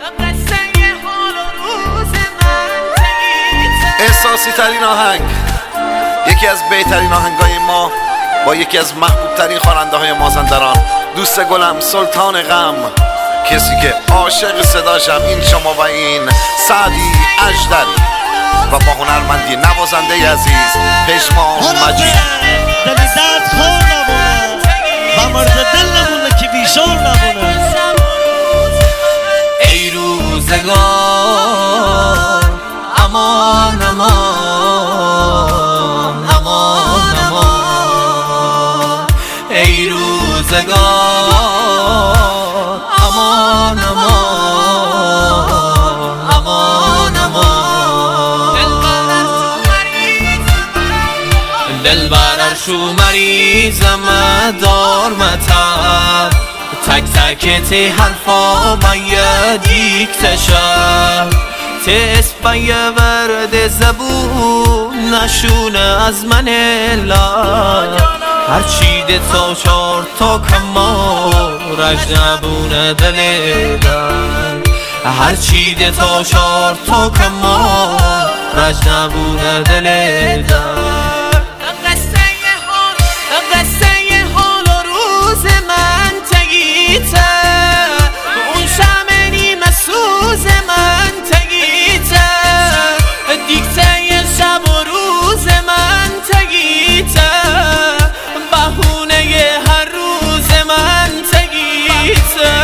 احساسی ترین آهنگ، یکی از بهترین آهنگای ما با یکی از محبوب ترین خواننده های مازندران، دوست گلم سلطان غم، کسی که عاشق صداشم، این شما و این سعدی اژدری و با هنرمندی نوازنده عزیز پژمان مجید. دلی درد خور نبونه و مرد دل نمونه که بیشور نبونه. ای روزگار امان امان امان امان، ای روزگار امان امان امان امان، دلبر شو مریضم دار متر، تک تک تی حرفا باید دیکتشم، تست باید ورد زبون نشونه از من لای، هر چی ده تا چار تا کما رجنبونه دلیدن، هر چی ده تا چار تا کما رجنبونه دلیدن. اون شمنی مسوز من تگیته، دیکته شب و روز من تگیته، بهونه هر روز من تگیته.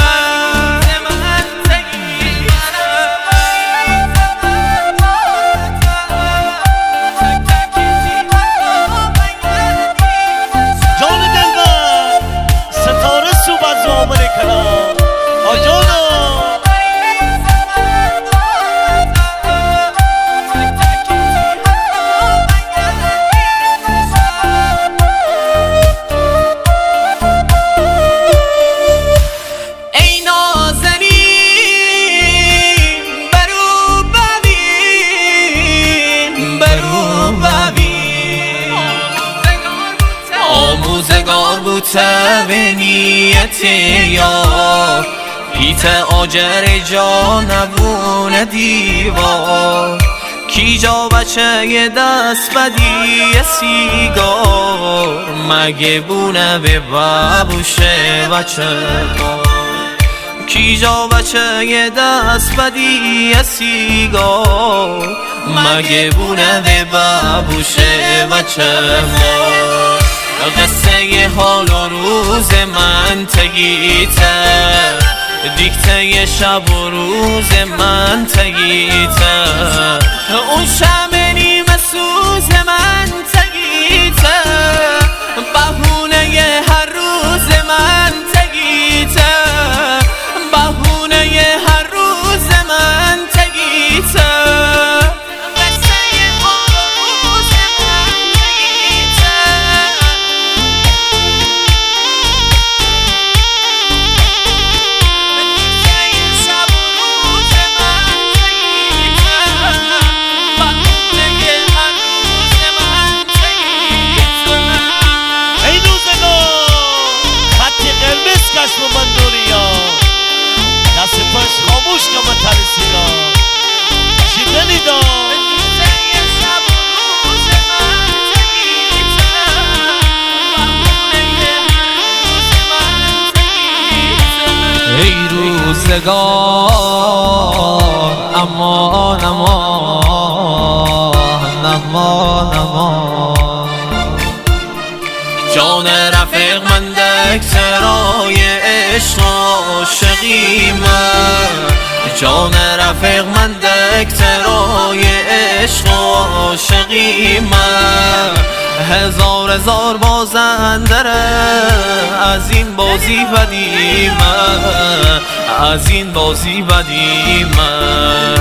آموزگار بوده به نیت یار، پیت آجر جا نبونه دیوار، کی جا بچه یه دست بدی سیگار، مگه بونه به بابوشه بچه بار، کی جا بچه یه دست بدی سیگار، مگه بونه به بابوشه بچه بار. قصه ی حال و روز من تگیته، دیکته شب و روز من تگیته، اون شمنی مسوز من تگیته، بهونه ی هر روز من تگیته، بهونه ی هر روز من تگیته. خاموش که من ترسینا شیدنی دا ای روزگار امان امان امان امان، جان رفیق من دکترای عشق عاشقی من، جان رفیق من دکترای عشق عاشقی من، هزار هزار بازندره از این بازی بدی من، از این بازی بدی من،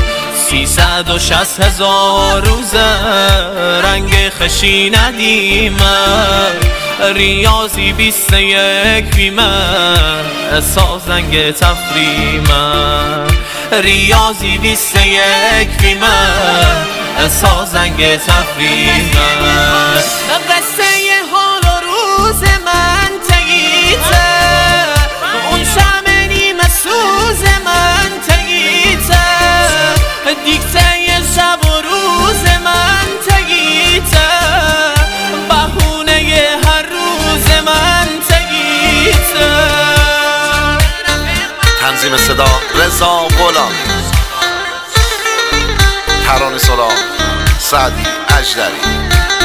360,000 روزه رنگ خشی ندیمم، ریاضی 21 بیمن سازنگ تفریمم، ریاضی 21 بیمن سازنگ تفریمم. قصه حال و روز من تگیته، اون شمنی مسوز من تگیته، رضا غلامی، ترانه سرا سعدی اژدری.